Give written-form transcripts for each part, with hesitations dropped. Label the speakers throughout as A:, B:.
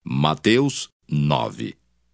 A: Mateus 9.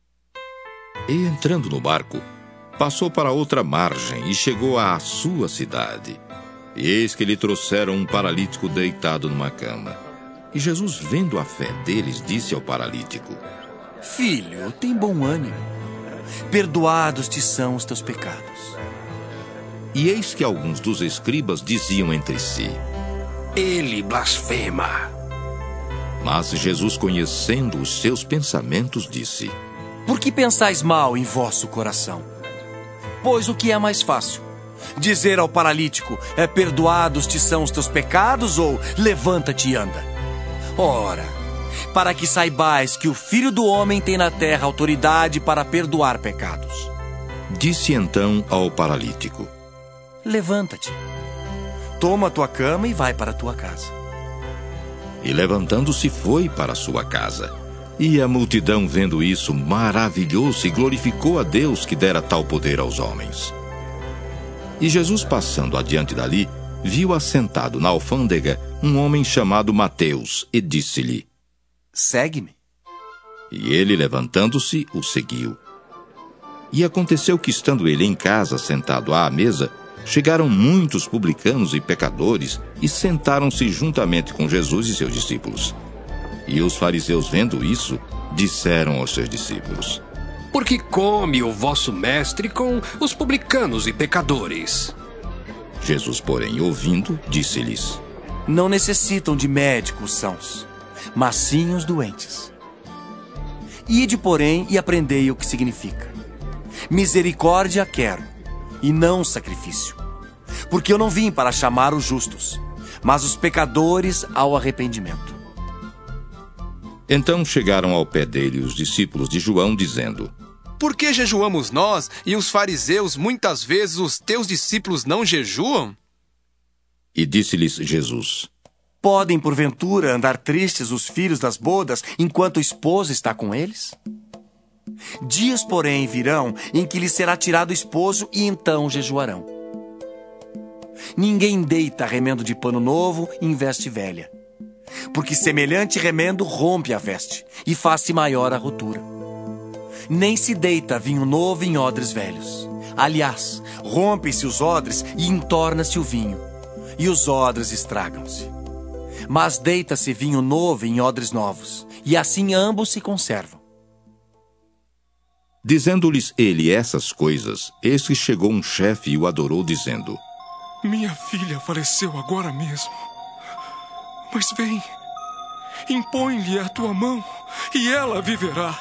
A: E entrando no barco, passou para outra margem e chegou à sua cidade. E eis que lhe trouxeram um paralítico deitado numa cama. E Jesus, vendo a fé deles, disse ao paralítico:
B: Filho, tem bom ânimo. Perdoados te são os teus pecados.
A: E eis que alguns dos escribas diziam entre si:
C: Ele blasfema.
A: Mas Jesus, conhecendo os seus pensamentos, disse:
B: Por que pensais mal em vosso coração? Pois o que é mais fácil? Dizer ao paralítico: perdoados te são os teus pecados, ou levanta-te e anda? Ora, para que saibais que o Filho do Homem tem na terra autoridade para perdoar pecados.
A: Disse então ao paralítico:
B: Levanta-te, toma a tua cama e vai para a tua casa.
A: E levantando-se foi para sua casa. E a multidão, vendo isso, maravilhou-se e glorificou a Deus que dera tal poder aos homens. E Jesus, passando adiante dali, viu assentado na alfândega um homem chamado Mateus, e disse-lhe:
B: Segue-me.
A: E ele, levantando-se, o seguiu. E aconteceu que, estando ele em casa, sentado à mesa, chegaram muitos publicanos e pecadores e sentaram-se juntamente com Jesus e seus discípulos. E os fariseus, vendo isso, disseram aos seus discípulos:
C: Por que come o vosso mestre com os publicanos e pecadores?
A: Jesus, porém, ouvindo, disse-lhes:
B: Não necessitam de médicos sãos, mas sim os doentes. Ide, porém, e aprendei o que significa: misericórdia quero, e não sacrifício. Porque eu não vim para chamar os justos, mas os pecadores ao arrependimento.
A: Então chegaram ao pé dele os discípulos de João, dizendo:
D: Por que jejuamos nós e os fariseus, muitas vezes os teus discípulos não jejuam?
A: E disse-lhes Jesus:
B: Podem, porventura, andar tristes os filhos das bodas enquanto o esposo está com eles? Dias, porém, virão em que lhes será tirado o esposo e então jejuarão. Ninguém deita remendo de pano novo em veste velha, porque semelhante remendo rompe a veste e faz-se maior a rotura. Nem se deita vinho novo em odres velhos. Aliás, rompem-se os odres e entorna-se o vinho, e os odres estragam-se. Mas deita-se vinho novo em odres novos, e assim ambos se conservam.
A: Dizendo-lhes ele essas coisas, eis que chegou um chefe e o adorou, dizendo:
E: Minha filha faleceu agora mesmo. Mas vem, impõe-lhe a tua mão, e ela viverá.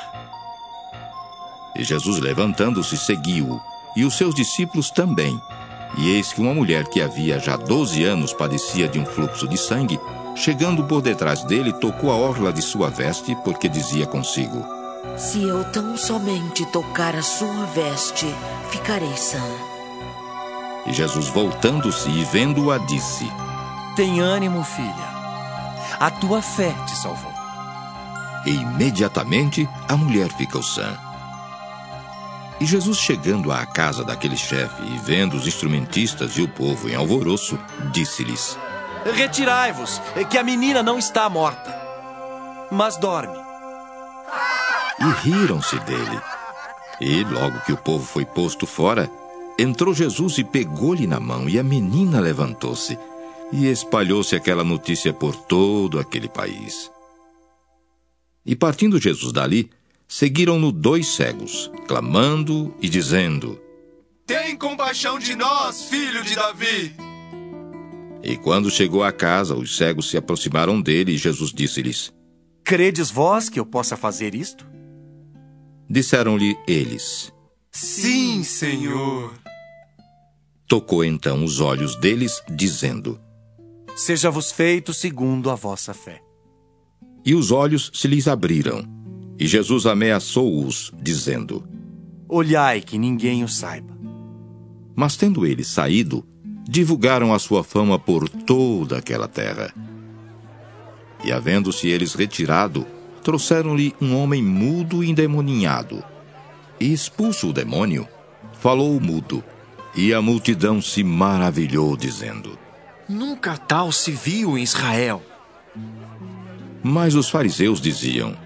A: E Jesus, levantando-se, seguiu-o, e os seus discípulos também. E eis que uma mulher que havia já 12 anos padecia de um fluxo de sangue, chegando por detrás dele, tocou a orla de sua veste, porque dizia consigo:
F: Se eu tão somente tocar a sua veste, ficarei sã.
A: E Jesus, voltando-se e vendo-a, disse:
B: Tem ânimo, filha. A tua fé te salvou.
A: E imediatamente a mulher ficou sã. E Jesus, chegando à casa daquele chefe e vendo os instrumentistas e o povo em alvoroço, disse-lhes:
B: Retirai-vos, que a menina não está morta, mas dorme.
A: E riram-se dele. E, logo que o povo foi posto fora, entrou Jesus e pegou-lhe na mão, e a menina levantou-se. E espalhou-se aquela notícia por todo aquele país. E partindo Jesus dali, seguiram-no 2 cegos, clamando e dizendo:
D: Tem compaixão de nós, filho de Davi!
A: E quando chegou à casa, os cegos se aproximaram dele, e Jesus disse-lhes:
B: Credes vós que eu possa fazer isto?
A: Disseram-lhe eles:
D: Sim, Senhor.
A: Tocou então os olhos deles, dizendo:
B: Seja-vos feito segundo a vossa fé.
A: E os olhos se lhes abriram. E Jesus ameaçou-os, dizendo:
B: Olhai que ninguém o saiba.
A: Mas tendo eles saído, divulgaram a sua fama por toda aquela terra. E havendo-se eles retirado, trouxeram-lhe um homem mudo e endemoninhado. E expulso o demônio, falou o mudo, e a multidão se maravilhou, dizendo:
G: Nunca tal se viu em Israel.
A: Mas os fariseus diziam: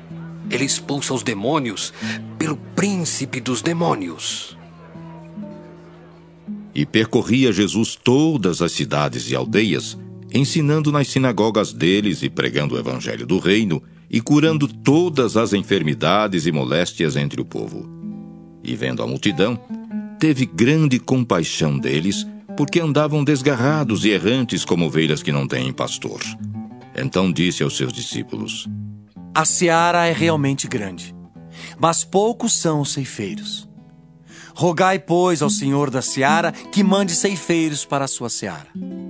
C: Ele expulsa os demônios pelo príncipe dos demônios.
A: E percorria Jesus todas as cidades e aldeias, ensinando nas sinagogas deles e pregando o evangelho do reino, e curando todas as enfermidades e moléstias entre o povo. E vendo a multidão, teve grande compaixão deles, porque andavam desgarrados e errantes como ovelhas que não têm pastor. Então disse aos seus discípulos:
B: A seara é realmente grande, mas poucos são os ceifeiros. Rogai, pois, ao Senhor da seara que mande ceifeiros para a sua seara.